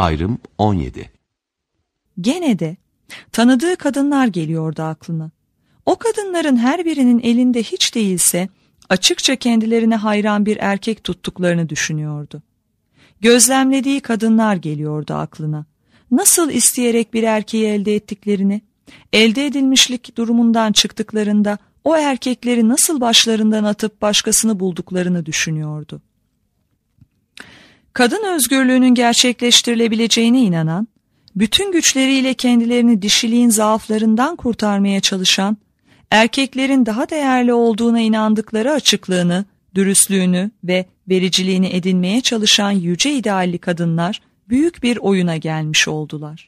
Ayrım 17. Gene de tanıdığı kadınlar geliyordu aklına. O kadınların her birinin elinde hiç değilse açıkça kendilerine hayran bir erkek tuttuklarını düşünüyordu. Gözlemlediği kadınlar geliyordu aklına. Nasıl isteyerek bir erkeği elde ettiklerini, elde edilmişlik durumundan çıktıklarında o erkekleri nasıl başlarından atıp başkasını bulduklarını düşünüyordu. Kadın özgürlüğünün gerçekleştirilebileceğine inanan, bütün güçleriyle kendilerini dişiliğin zaaflarından kurtarmaya çalışan, erkeklerin daha değerli olduğuna inandıkları açıklığını, dürüstlüğünü ve vericiliğini edinmeye çalışan yüce idealli kadınlar büyük bir oyuna gelmiş oldular.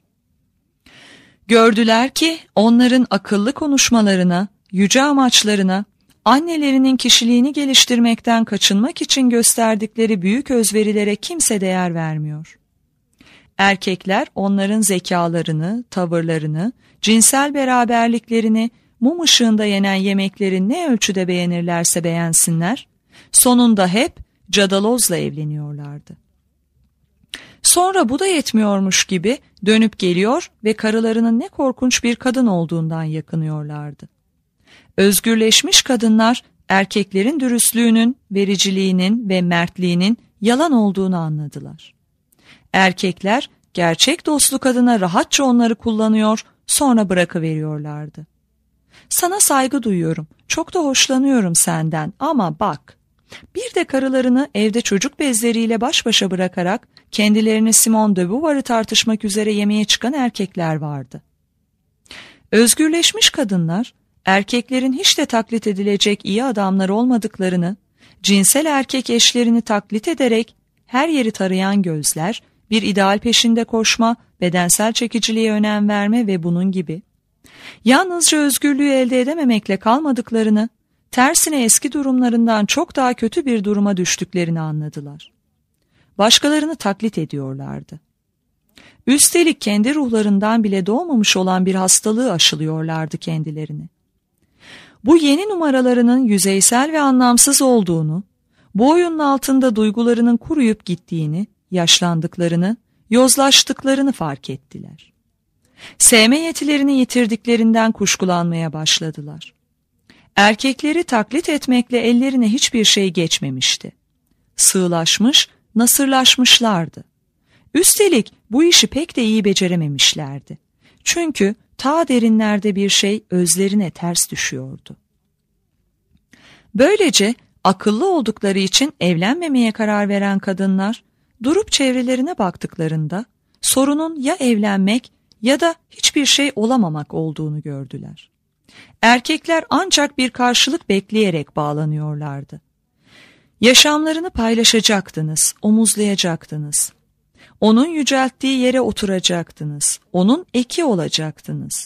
Gördüler ki onların akıllı konuşmalarına, yüce amaçlarına, annelerinin kişiliğini geliştirmekten kaçınmak için gösterdikleri büyük özverilere kimse değer vermiyor. Erkekler onların zekalarını, tavırlarını, cinsel beraberliklerini, mum ışığında yenen yemekleri ne ölçüde beğenirlerse beğensinler, sonunda hep cadalozla evleniyorlardı. Sonra bu da yetmiyormuş gibi dönüp geliyor ve karılarının ne korkunç bir kadın olduğundan yakınıyorlardı. Özgürleşmiş kadınlar erkeklerin dürüstlüğünün, vericiliğinin ve mertliğinin yalan olduğunu anladılar. Erkekler gerçek dostluk adına rahatça onları kullanıyor, sonra bırakıveriyorlardı. Sana saygı duyuyorum, çok da hoşlanıyorum senden ama bak, bir de karılarını evde çocuk bezleriyle baş başa bırakarak kendilerini Simone de Beauvoir'ı tartışmak üzere yemeğe çıkan erkekler vardı. Özgürleşmiş kadınlar, erkeklerin hiç de taklit edilecek iyi adamlar olmadıklarını, cinsel erkek eşlerini taklit ederek her yeri tarayan gözler, bir ideal peşinde koşma, bedensel çekiciliğe önem verme ve bunun gibi, yalnızca özgürlüğü elde edememekle kalmadıklarını, tersine eski durumlarından çok daha kötü bir duruma düştüklerini anladılar. Başkalarını taklit ediyorlardı. Üstelik kendi ruhlarından bile doğmamış olan bir hastalığı aşılıyorlardı kendilerini. Bu yeni numaralarının yüzeysel ve anlamsız olduğunu, bu oyunun altında duygularının kuruyup gittiğini, yaşlandıklarını, yozlaştıklarını fark ettiler. Sevme yetilerini yitirdiklerinden kuşkulanmaya başladılar. Erkekleri taklit etmekle ellerine hiçbir şey geçmemişti. Sığlaşmış, nasırlaşmışlardı. Üstelik bu işi pek de iyi becerememişlerdi. Çünkü ta derinlerde bir şey özlerine ters düşüyordu. Böylece akıllı oldukları için evlenmemeye karar veren kadınlar, durup çevrelerine baktıklarında sorunun ya evlenmek ya da hiçbir şey olamamak olduğunu gördüler. Erkekler ancak bir karşılık bekleyerek bağlanıyorlardı. Yaşamlarını paylaşacaktınız, omuzlayacaktınız. Onun yücelttiği yere oturacaktınız, onun eki olacaktınız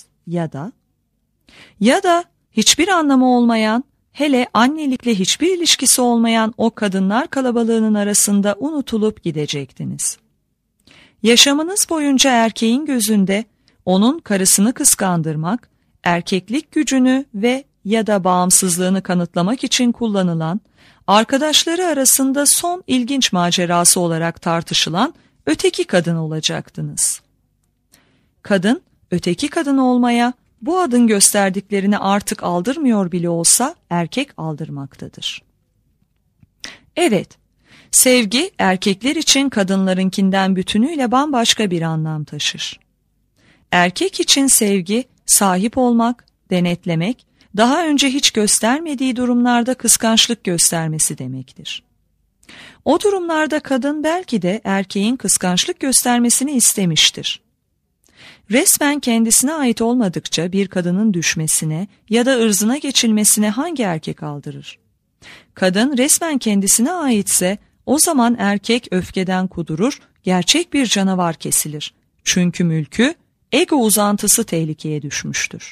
ya da hiçbir anlamı olmayan, hele annelikle hiçbir ilişkisi olmayan o kadınlar kalabalığının arasında unutulup gidecektiniz. Yaşamınız boyunca erkeğin gözünde onun karısını kıskandırmak, erkeklik gücünü ve ya da bağımsızlığını kanıtlamak için kullanılan, arkadaşları arasında son ilginç macerası olarak tartışılan öteki kadın olacaktınız. Kadın, öteki kadın olmaya, bu adın gösterdiklerini artık aldırmıyor bile olsa erkek aldırmaktadır. Evet, sevgi erkekler için kadınlarınkinden bütünüyle bambaşka bir anlam taşır. Erkek için sevgi, sahip olmak, denetlemek, daha önce hiç göstermediği durumlarda kıskançlık göstermesi demektir. O durumlarda kadın belki de erkeğin kıskançlık göstermesini istemiştir. Resmen kendisine ait olmadıkça bir kadının düşmesine ya da ırzına geçilmesine hangi erkek aldırır? Kadın resmen kendisine aitse o zaman erkek öfkeden kudurur, gerçek bir canavar kesilir. Çünkü mülkü, ego uzantısı tehlikeye düşmüştür.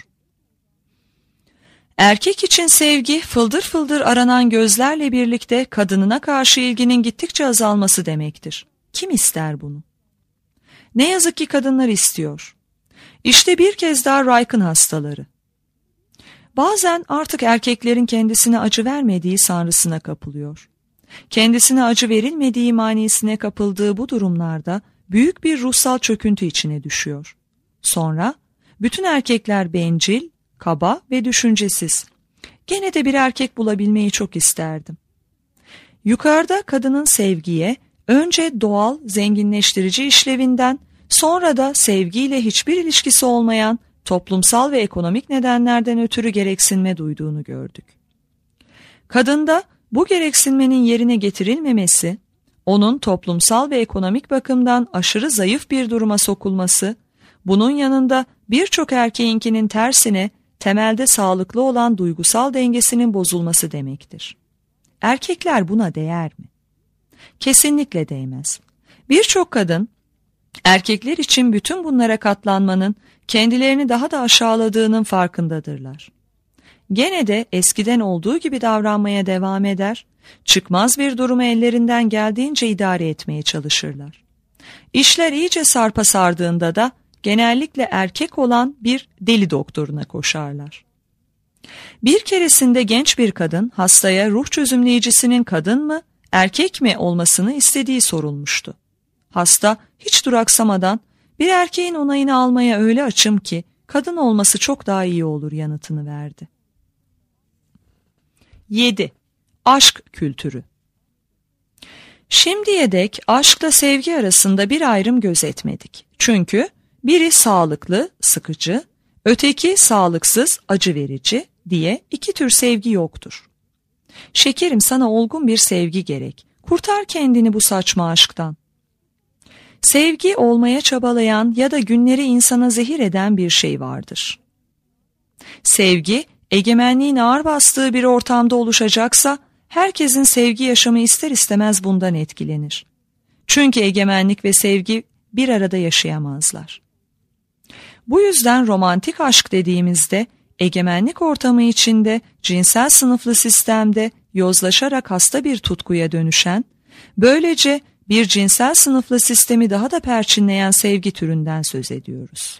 Erkek için sevgi, fıldır fıldır aranan gözlerle birlikte kadınına karşı ilginin gittikçe azalması demektir. Kim ister bunu? Ne yazık ki kadınlar istiyor. İşte bir kez daha Reichin hastaları. Bazen artık erkeklerin kendisine acı vermediği sanrısına kapılıyor. Kendisine acı verilmediği manisine kapıldığı bu durumlarda büyük bir ruhsal çöküntü içine düşüyor. Sonra bütün erkekler bencil, kaba ve düşüncesiz. Gene de bir erkek bulabilmeyi çok isterdim. Yukarıda kadının sevgiye, önce doğal, zenginleştirici işlevinden, sonra da sevgiyle hiçbir ilişkisi olmayan toplumsal ve ekonomik nedenlerden ötürü gereksinme duyduğunu gördük. Kadında bu gereksinmenin yerine getirilmemesi, onun toplumsal ve ekonomik bakımdan aşırı zayıf bir duruma sokulması, bunun yanında birçok erkeğinkinin tersine temelde sağlıklı olan duygusal dengesinin bozulması demektir. Erkekler buna değer mi? Kesinlikle değmez. Birçok kadın, erkekler için bütün bunlara katlanmanın kendilerini daha da aşağıladığının farkındadırlar. Gene de eskiden olduğu gibi davranmaya devam eder, çıkmaz bir durumu ellerinden geldiğince idare etmeye çalışırlar. İşler iyice sarpa sardığında da genellikle erkek olan bir deli doktoruna koşarlar. Bir keresinde genç bir kadın hastaya ruh çözümleyicisinin kadın mı, erkek mi olmasını istediği sorulmuştu. Hasta hiç duraksamadan bir erkeğin onayını almaya öyle açım ki kadın olması çok daha iyi olur yanıtını verdi. 7. Aşk kültürü. Şimdiye dek aşkla sevgi arasında bir ayrım gözetmedik. Çünkü biri sağlıklı, sıkıcı, öteki sağlıksız, acı verici diye iki tür sevgi yoktur. Şekerim, sana olgun bir sevgi gerek. Kurtar kendini bu saçma aşktan. Sevgi olmaya çabalayan ya da günleri insana zehir eden bir şey vardır. Sevgi, egemenliğin ağır bastığı bir ortamda oluşacaksa, herkesin sevgi yaşamı ister istemez bundan etkilenir. Çünkü egemenlik ve sevgi bir arada yaşayamazlar. Bu yüzden romantik aşk dediğimizde, egemenlik ortamı içinde, cinsel sınıflı sistemde yozlaşarak hasta bir tutkuya dönüşen, böylece bir cinsel sınıflı sistemi daha da perçinleyen sevgi türünden söz ediyoruz.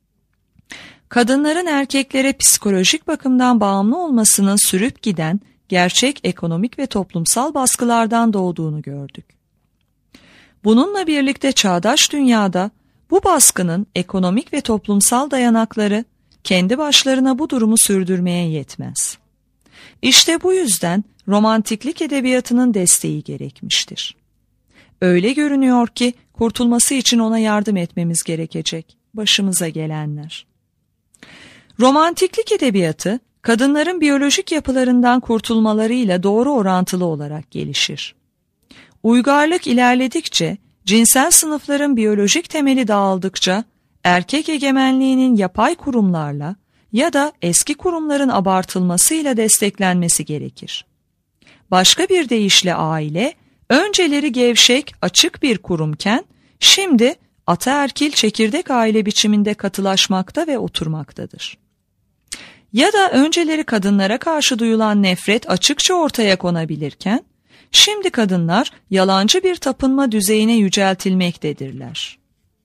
Kadınların erkeklere psikolojik bakımdan bağımlı olmasının sürüp giden gerçek ekonomik ve toplumsal baskılardan doğduğunu gördük. Bununla birlikte çağdaş dünyada bu baskının ekonomik ve toplumsal dayanakları kendi başlarına bu durumu sürdürmeye yetmez. İşte bu yüzden romantiklik edebiyatının desteği gerekmiştir. Öyle görünüyor ki kurtulması için ona yardım etmemiz gerekecek. Başımıza gelenler. Romantiklik edebiyatı, kadınların biyolojik yapılarından kurtulmalarıyla doğru orantılı olarak gelişir. Uygarlık ilerledikçe, cinsel sınıfların biyolojik temeli dağıldıkça, erkek egemenliğinin yapay kurumlarla ya da eski kurumların abartılmasıyla desteklenmesi gerekir. Başka bir deyişle aile, önceleri gevşek, açık bir kurumken, şimdi ataerkil çekirdek aile biçiminde katılaşmakta ve oturmaktadır. Ya da önceleri kadınlara karşı duyulan nefret açıkça ortaya konabilirken, şimdi kadınlar yalancı bir tapınma düzeyine yüceltilmektedirler.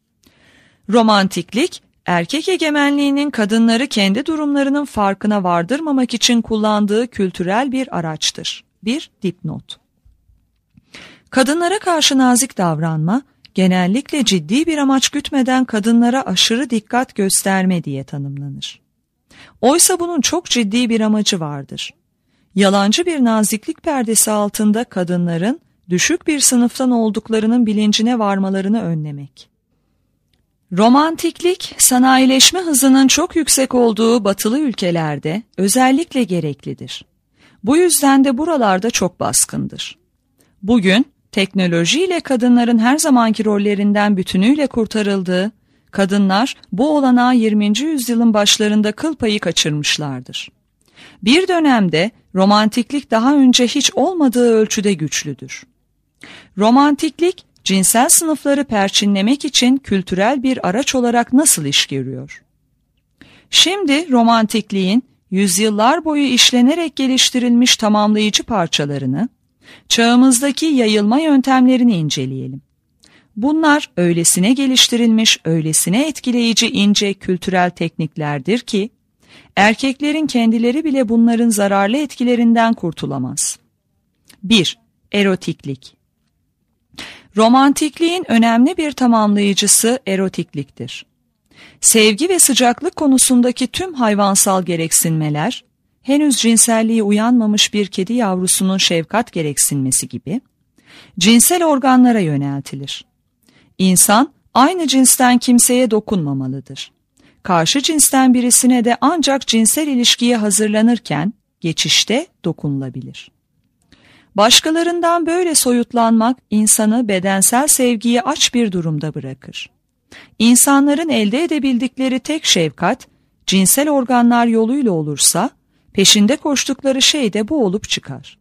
Romantiklik, erkek egemenliğinin kadınları kendi durumlarının farkına vardırmamak için kullandığı kültürel bir araçtır. Bir dipnot. Kadınlara karşı nazik davranma, genellikle ciddi bir amaç gütmeden kadınlara aşırı dikkat gösterme diye tanımlanır. Oysa bunun çok ciddi bir amacı vardır. Yalancı bir naziklik perdesi altında kadınların düşük bir sınıftan olduklarının bilincine varmalarını önlemek. Romantiklik, sanayileşme hızının çok yüksek olduğu batılı ülkelerde özellikle gereklidir. Bu yüzden de buralarda çok baskındır. Bugün teknolojiyle kadınların her zamanki rollerinden bütünüyle kurtarıldığı, kadınlar bu olanağı 20. yüzyılın başlarında kıl payı kaçırmışlardır. Bir dönemde romantiklik daha önce hiç olmadığı ölçüde güçlüdür. Romantiklik, cinsel sınıfları perçinlemek için kültürel bir araç olarak nasıl iş görüyor? Şimdi romantikliğin yüzyıllar boyu işlenerek geliştirilmiş tamamlayıcı parçalarını, çağımızdaki yayılma yöntemlerini inceleyelim. Bunlar öylesine geliştirilmiş, öylesine etkileyici ince kültürel tekniklerdir ki, erkeklerin kendileri bile bunların zararlı etkilerinden kurtulamaz. 1. Erotiklik. Romantikliğin önemli bir tamamlayıcısı erotikliktir. Sevgi ve sıcaklık konusundaki tüm hayvansal gereksinmeler, henüz cinselliği uyanmamış bir kedi yavrusunun şefkat gereksinmesi gibi, cinsel organlara yöneltilir. İnsan, aynı cinsten kimseye dokunmamalıdır. Karşı cinsten birisine de ancak cinsel ilişkiye hazırlanırken, geçişte dokunulabilir. Başkalarından böyle soyutlanmak, insanı bedensel sevgiye aç bir durumda bırakır. İnsanların elde edebildikleri tek şefkat, cinsel organlar yoluyla olursa, peşinde koştukları şey de bu olup çıkar.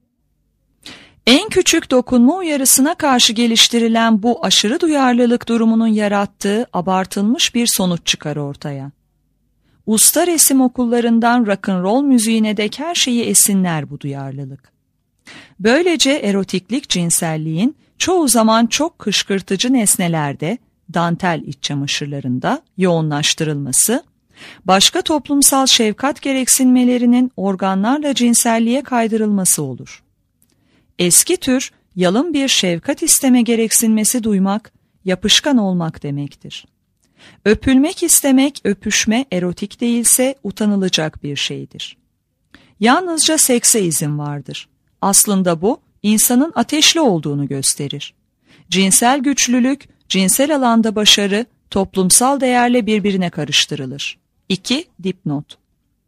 En küçük dokunma uyarısına karşı geliştirilen bu aşırı duyarlılık durumunun yarattığı abartılmış bir sonuç çıkar ortaya. Usta resim okullarından rock'n'roll müziğine dek her şeyi esinler bu duyarlılık. Böylece erotiklik cinselliğin çoğu zaman çok kışkırtıcı nesnelerde, dantel iç çamaşırlarında yoğunlaştırılması, başka toplumsal şefkat gereksinmelerinin organlarla cinselliğe kaydırılması olur. Eski tür, yalın bir şefkat isteme gereksinmesi duymak, yapışkan olmak demektir. Öpülmek istemek, öpüşme erotik değilse utanılacak bir şeydir. Yalnızca sekse izin vardır. Aslında bu, insanın ateşli olduğunu gösterir. Cinsel güçlülük, cinsel alanda başarı, toplumsal değerle birbirine karıştırılır. 2. Dipnot.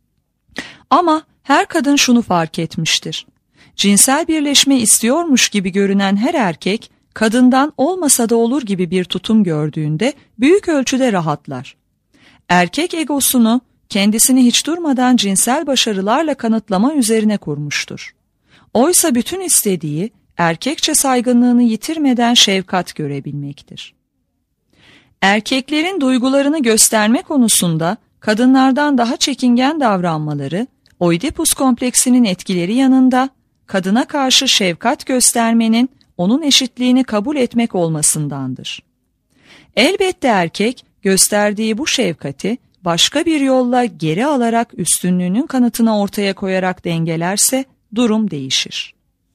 Ama her kadın şunu fark etmiştir. Cinsel birleşme istiyormuş gibi görünen her erkek, kadından olmasa da olur gibi bir tutum gördüğünde büyük ölçüde rahatlar. Erkek egosunu, kendisini hiç durmadan cinsel başarılarla kanıtlama üzerine kurmuştur. Oysa bütün istediği, erkekçe saygınlığını yitirmeden şefkat görebilmektir. Erkeklerin duygularını gösterme konusunda kadınlardan daha çekingen davranmaları, Oidipus kompleksinin etkileri yanında, kadına karşı şefkat göstermenin onun eşitliğini kabul etmek olmasındandır. Elbette erkek, gösterdiği bu şefkati başka bir yolla geri alarak üstünlüğünün kanıtını ortaya koyarak dengelerse durum değişir.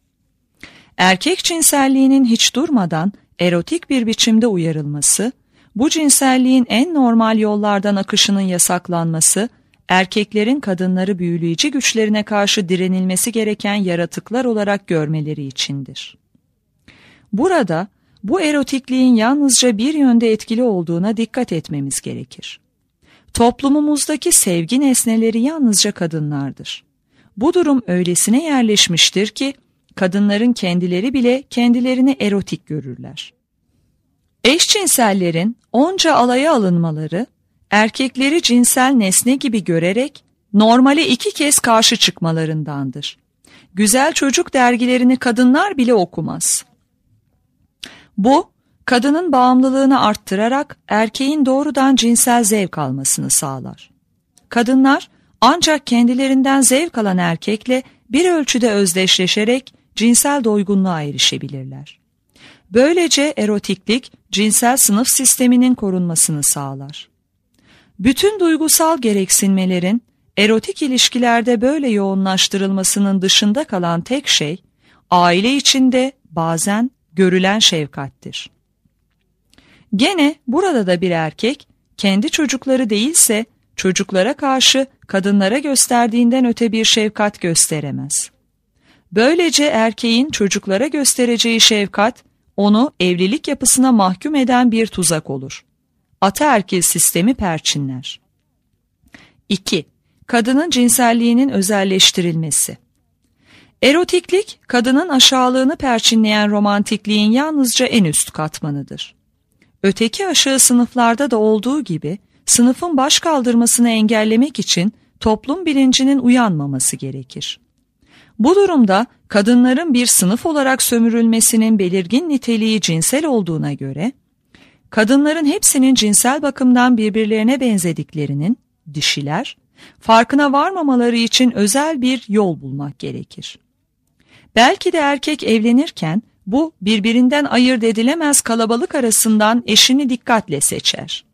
Erkek cinselliğinin hiç durmadan erotik bir biçimde uyarılması, bu cinselliğin en normal yollardan akışının yasaklanması, erkeklerin kadınları büyüleyici güçlerine karşı direnilmesi gereken yaratıklar olarak görmeleri içindir. Burada bu erotikliğin yalnızca bir yönde etkili olduğuna dikkat etmemiz gerekir. Toplumumuzdaki sevgi nesneleri yalnızca kadınlardır. Bu durum öylesine yerleşmiştir ki kadınların kendileri bile kendilerini erotik görürler. Eşcinsellerin onca alaya alınmaları, erkekleri cinsel nesne gibi görerek normale 2 kez karşı çıkmalarındandır. Güzel çocuk dergilerini kadınlar bile okumaz. Bu, kadının bağımlılığını arttırarak erkeğin doğrudan cinsel zevk almasını sağlar. Kadınlar ancak kendilerinden zevk alan erkekle bir ölçüde özdeşleşerek cinsel doygunluğa erişebilirler. Böylece erotiklik cinsel sınıf sisteminin korunmasını sağlar. Bütün duygusal gereksinmelerin erotik ilişkilerde böyle yoğunlaştırılmasının dışında kalan tek şey, aile içinde bazen görülen şefkattir. Gene burada da bir erkek, kendi çocukları değilse çocuklara karşı kadınlara gösterdiğinden öte bir şefkat gösteremez. Böylece erkeğin çocuklara göstereceği şefkat, onu evlilik yapısına mahkum eden bir tuzak olur. Ataerkil sistemi perçinler. 2. Kadının cinselliğinin özelleştirilmesi. Erotiklik, kadının aşağılığını perçinleyen romantikliğin yalnızca en üst katmanıdır. Öteki aşağı sınıflarda da olduğu gibi, sınıfın baş kaldırmasını engellemek için toplum bilincinin uyanmaması gerekir. Bu durumda kadınların bir sınıf olarak sömürülmesinin belirgin niteliği cinsel olduğuna göre, kadınların hepsinin cinsel bakımdan birbirlerine benzediklerinin, dişiler, farkına varmamaları için özel bir yol bulmak gerekir. Belki de erkek evlenirken bu birbirinden ayırt edilemez kalabalık arasından eşini dikkatle seçer.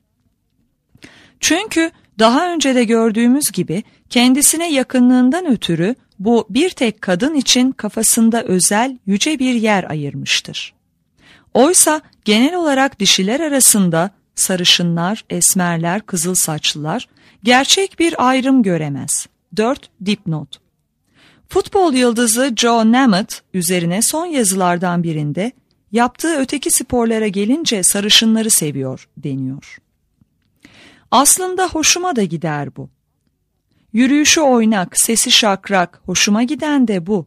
Çünkü daha önce de gördüğümüz gibi kendisine yakınlığından ötürü bu bir tek kadın için kafasında özel yüce bir yer ayırmıştır. Oysa genel olarak dişiler arasında sarışınlar, esmerler, kızıl saçlılar gerçek bir ayrım göremez. 4 dipnot. Futbol yıldızı Joe Namath üzerine son yazılardan birinde yaptığı öteki sporlara gelince sarışınları seviyor deniyor. Aslında hoşuma da gider bu. Yürüyüşü oynak, sesi şakrak, hoşuma giden de bu.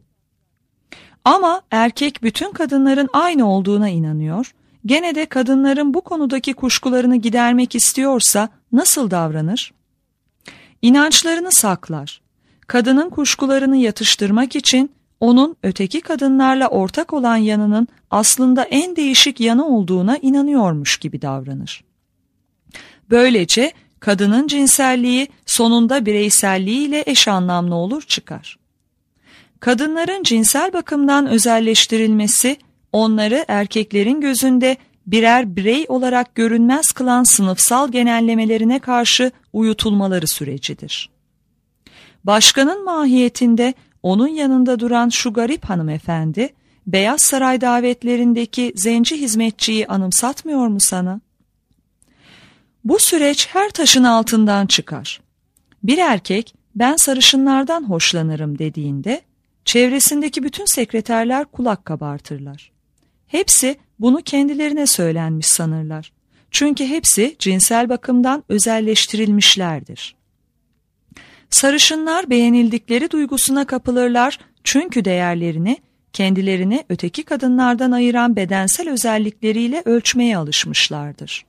Ama erkek bütün kadınların aynı olduğuna inanıyor, gene de kadınların bu konudaki kuşkularını gidermek istiyorsa nasıl davranır? İnançlarını saklar. Kadının kuşkularını yatıştırmak için onun öteki kadınlarla ortak olan yanının aslında en değişik yanı olduğuna inanıyormuş gibi davranır. Böylece kadının cinselliği sonunda bireyselliğiyle eş anlamlı olur çıkar. Kadınların cinsel bakımdan özelleştirilmesi, onları erkeklerin gözünde birer birey olarak görünmez kılan sınıfsal genellemelerine karşı uyutulmaları sürecidir. Başkanın mahiyetinde onun yanında duran şu garip hanımefendi, Beyaz Saray davetlerindeki zenci hizmetçiyi anımsatmıyor mu sana? Bu süreç her taşın altından çıkar. Bir erkek, ben sarışınlardan hoşlanırım dediğinde, çevresindeki bütün sekreterler kulak kabartırlar. Hepsi bunu kendilerine söylenmiş sanırlar. Çünkü hepsi cinsel bakımdan özelleştirilmişlerdir. Sarışınlar beğenildikleri duygusuna kapılırlar çünkü değerlerini, kendilerini öteki kadınlardan ayıran bedensel özellikleriyle ölçmeye alışmışlardır.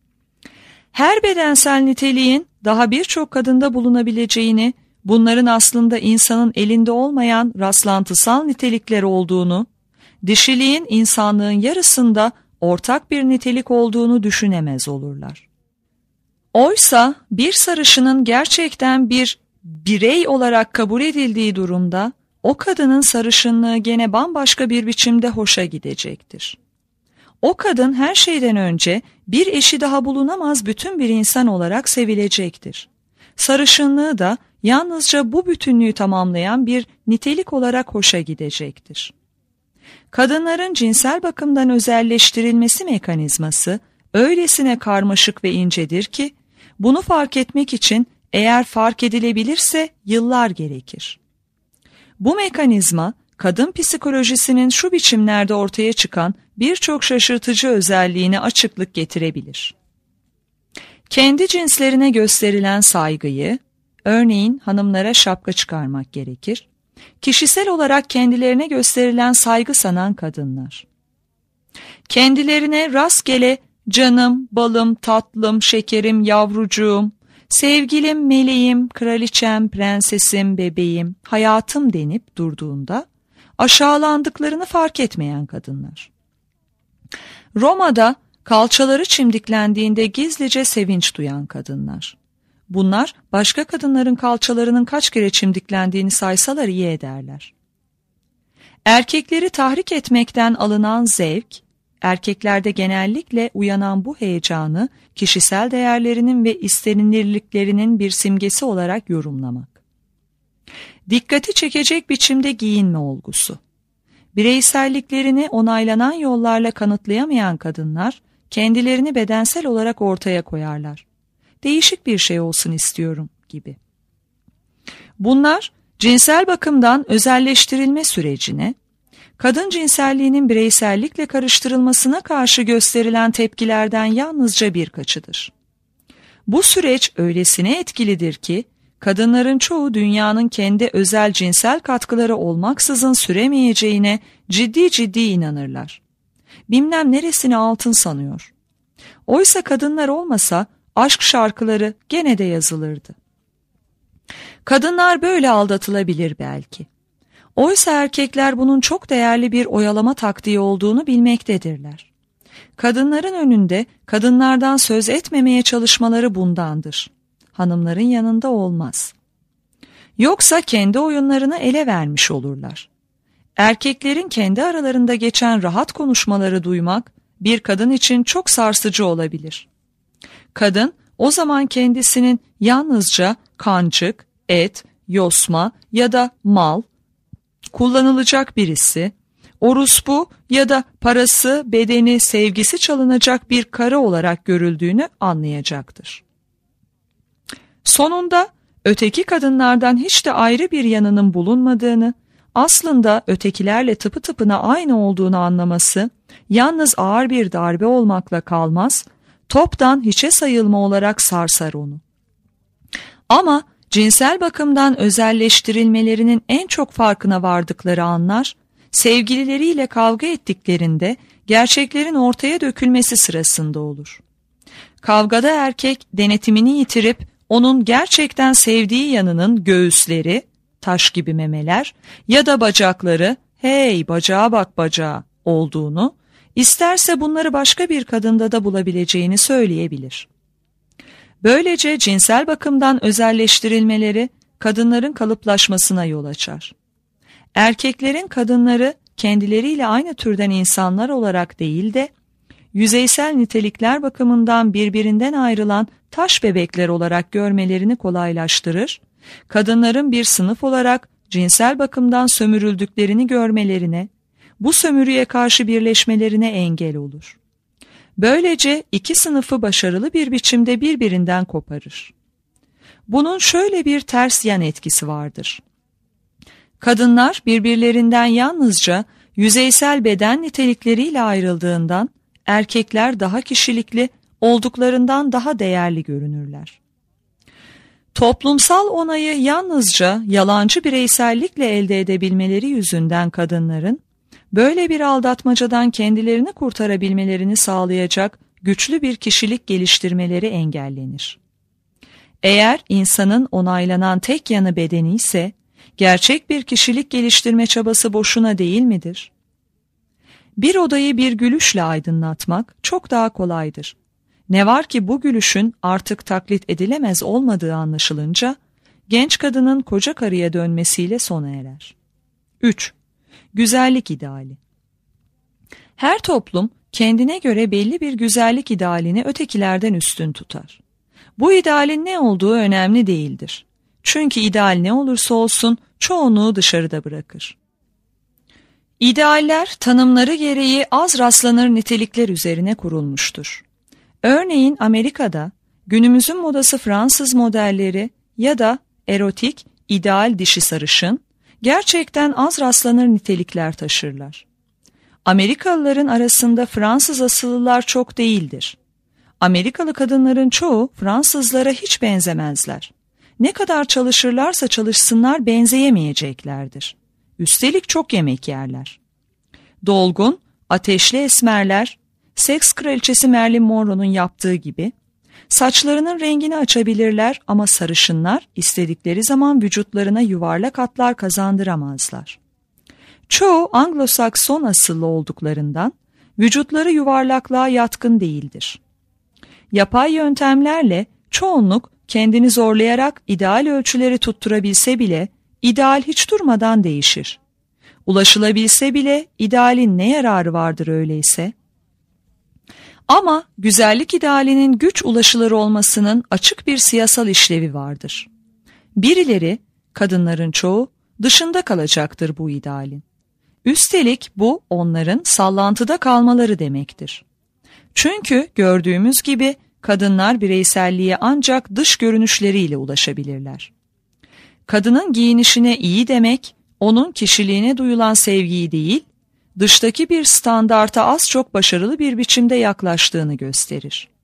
Her bedensel niteliğin daha birçok kadında bulunabileceğini, bunların aslında insanın elinde olmayan rastlantısal nitelikler olduğunu, dişiliğin insanlığın yarısında ortak bir nitelik olduğunu düşünemez olurlar. Oysa bir sarışının gerçekten bir birey olarak kabul edildiği durumda, o kadının sarışınlığı gene bambaşka bir biçimde hoşa gidecektir. O kadın her şeyden önce bir eşi daha bulunamaz bütün bir insan olarak sevilecektir. Sarışınlığı da yalnızca bu bütünlüğü tamamlayan bir nitelik olarak hoşa gidecektir. Kadınların cinsel bakımdan özelleştirilmesi mekanizması öylesine karmaşık ve incedir ki, bunu fark etmek için eğer fark edilebilirse yıllar gerekir. Bu mekanizma, kadın psikolojisinin şu biçimlerde ortaya çıkan birçok şaşırtıcı özelliğine açıklık getirebilir. Kendi cinslerine gösterilen saygıyı, örneğin hanımlara şapka çıkarmak gerekir, kişisel olarak kendilerine gösterilen saygı sanan kadınlar. Kendilerine rastgele canım, balım, tatlım, şekerim, yavrucuğum, sevgilim, meleğim, kraliçem, prensesim, bebeğim, hayatım denip durduğunda aşağılandıklarını fark etmeyen kadınlar. Roma'da kalçaları çimdiklendiğinde gizlice sevinç duyan kadınlar. Bunlar başka kadınların kalçalarının kaç kere çimdiklendiğini saysalar iyi ederler. Erkekleri tahrik etmekten alınan zevk, erkeklerde genellikle uyanan bu heyecanı kişisel değerlerinin ve istenilirliklerinin bir simgesi olarak yorumlamak. Dikkati çekecek biçimde giyinme olgusu. Bireyselliklerini onaylanan yollarla kanıtlayamayan kadınlar kendilerini bedensel olarak ortaya koyarlar. Değişik bir şey olsun istiyorum gibi. Bunlar cinsel bakımdan özelleştirilme sürecine, kadın cinselliğinin bireysellikle karıştırılmasına karşı gösterilen tepkilerden yalnızca birkaçıdır. Bu süreç öylesine etkilidir ki, kadınların çoğu dünyanın kendi özel cinsel katkıları olmaksızın süremeyeceğine ciddi inanırlar. Bilmem neresini altın sanıyor. Oysa kadınlar olmasa aşk şarkıları gene de yazılırdı. Kadınlar böyle aldatılabilir belki. Oysa erkekler bunun çok değerli bir oyalama taktiği olduğunu bilmektedirler. Kadınların önünde kadınlardan söz etmemeye çalışmaları bundandır. Hanımların yanında olmaz. Yoksa kendi oyunlarını ele vermiş olurlar. Erkeklerin kendi aralarında geçen rahat konuşmaları duymak bir kadın için çok sarsıcı olabilir. Kadın o zaman kendisinin yalnızca kancık, et, yosma ya da mal, kullanılacak birisi, orospu ya da parası, bedeni, sevgisi çalınacak bir karı olarak görüldüğünü anlayacaktır. Sonunda öteki kadınlardan hiç de ayrı bir yanının bulunmadığını, aslında ötekilerle tıpına aynı olduğunu anlaması, yalnız ağır bir darbe olmakla kalmaz, toptan hiçe sayılma olarak sarsar onu. Ama cinsel bakımdan özelleştirilmelerinin en çok farkına vardıkları anlar, sevgilileriyle kavga ettiklerinde gerçeklerin ortaya dökülmesi sırasında olur. Kavgada erkek denetimini yitirip onun gerçekten sevdiği yanının göğüsleri, taş gibi memeler ya da bacakları, hey bacağa bak bacağa olduğunu, isterse bunları başka bir kadında da bulabileceğini söyleyebilir. Böylece cinsel bakımdan özelleştirilmeleri kadınların kalıplaşmasına yol açar. Erkeklerin kadınları kendileriyle aynı türden insanlar olarak değil de yüzeysel nitelikler bakımından birbirinden ayrılan taş bebekler olarak görmelerini kolaylaştırır, kadınların bir sınıf olarak cinsel bakımdan sömürüldüklerini görmelerine, bu sömürüye karşı birleşmelerine engel olur. Böylece iki sınıfı başarılı bir biçimde birbirinden koparır. Bunun şöyle bir ters yan etkisi vardır. Kadınlar birbirlerinden yalnızca yüzeysel beden nitelikleriyle ayrıldığından, erkekler daha kişilikli, olduklarından daha değerli görünürler. Toplumsal onayı yalnızca yalancı bireysellikle elde edebilmeleri yüzünden kadınların, böyle bir aldatmacadan kendilerini kurtarabilmelerini sağlayacak güçlü bir kişilik geliştirmeleri engellenir. Eğer insanın onaylanan tek yanı bedeni ise, gerçek bir kişilik geliştirme çabası boşuna değil midir? Bir odayı bir gülüşle aydınlatmak çok daha kolaydır. Ne var ki bu gülüşün artık taklit edilemez olmadığı anlaşılınca, genç kadının koca karıya dönmesiyle sona erer. 3. Güzellik ideali. Her toplum kendine göre belli bir güzellik idealini ötekilerden üstün tutar. Bu idealin ne olduğu önemli değildir. Çünkü ideal ne olursa olsun çoğunluğu dışarıda bırakır. İdealler tanımları gereği az rastlanır nitelikler üzerine kurulmuştur. Örneğin Amerika'da günümüzün modası Fransız modelleri ya da erotik, ideal dişi sarışın gerçekten az rastlanır nitelikler taşırlar. Amerikalıların arasında Fransız asıllılar çok değildir. Amerikalı kadınların çoğu Fransızlara hiç benzemezler. Ne kadar çalışırlarsa çalışsınlar benzeyemeyeceklerdir. Üstelik çok yemek yerler. Dolgun, ateşli esmerler, seks kraliçesi Marilyn Monroe'nun yaptığı gibi, saçlarının rengini açabilirler ama sarışınlar istedikleri zaman vücutlarına yuvarlak hatlar kazandıramazlar. Çoğu Anglo-Sakson asıllı olduklarından vücutları yuvarlaklığa yatkın değildir. Yapay yöntemlerle çoğunluk kendini zorlayarak ideal ölçüleri tutturabilse bile ideal hiç durmadan değişir. Ulaşılabilse bile idealin ne yararı vardır öyleyse? Ama güzellik idealinin güç ulaşılır olmasının açık bir siyasal işlevi vardır. Birileri, kadınların çoğu, dışında kalacaktır bu idealin. Üstelik bu onların sallantıda kalmaları demektir. Çünkü gördüğümüz gibi kadınlar bireyselliğe ancak dış görünüşleriyle ulaşabilirler. Kadının giyinişine iyi demek, onun kişiliğine duyulan sevgiyi değil, dıştaki bir standarta az çok başarılı bir biçimde yaklaştığını gösterir.